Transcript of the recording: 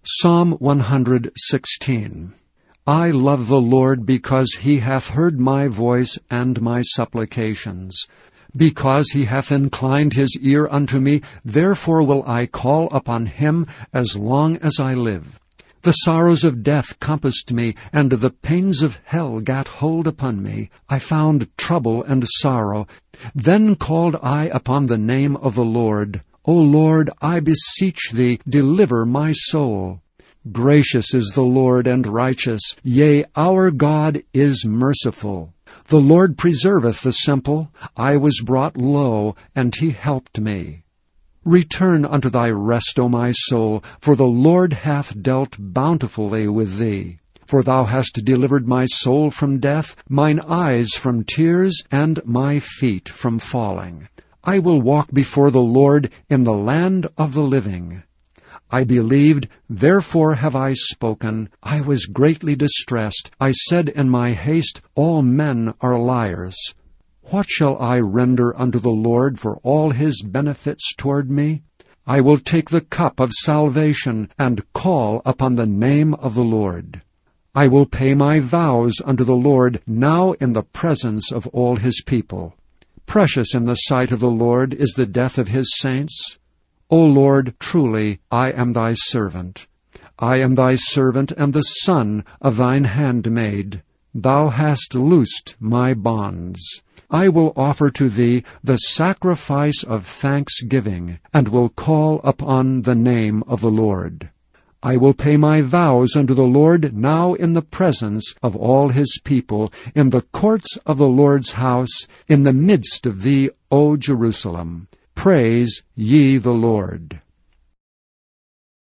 Psalm 116. I love the Lord because he hath heard my voice and my supplications. Because he hath inclined his ear unto me, therefore will I call upon him as long as I live. The sorrows of death compassed me, and the pains of hell gat hold upon me. I found trouble and sorrow. Then called I upon the name of the Lord. O Lord, I beseech thee, deliver my soul. Gracious is the Lord and righteous, yea, our God is merciful. The Lord preserveth the simple. I was brought low, and he helped me. Return unto thy rest, O my soul, for the Lord hath dealt bountifully with thee. For thou hast delivered my soul from death, mine eyes from tears, and my feet from falling. I will walk before the Lord in the land of the living. I believed, therefore have I spoken. I was greatly distressed. I said in my haste, all men are liars. What shall I render unto the Lord for all his benefits toward me? I will take the cup of salvation and call upon the name of the Lord. I will pay my vows unto the Lord now in the presence of all his people. Precious in the sight of the Lord is the death of his saints. O Lord, truly I am thy servant. I am thy servant and the son of thine handmaid. Thou hast loosed my bonds. I will offer to thee the sacrifice of thanksgiving, and will call upon the name of the Lord. I will pay my vows unto the Lord now in the presence of all his people, in the courts of the Lord's house, in the midst of thee, O Jerusalem. Praise ye the Lord.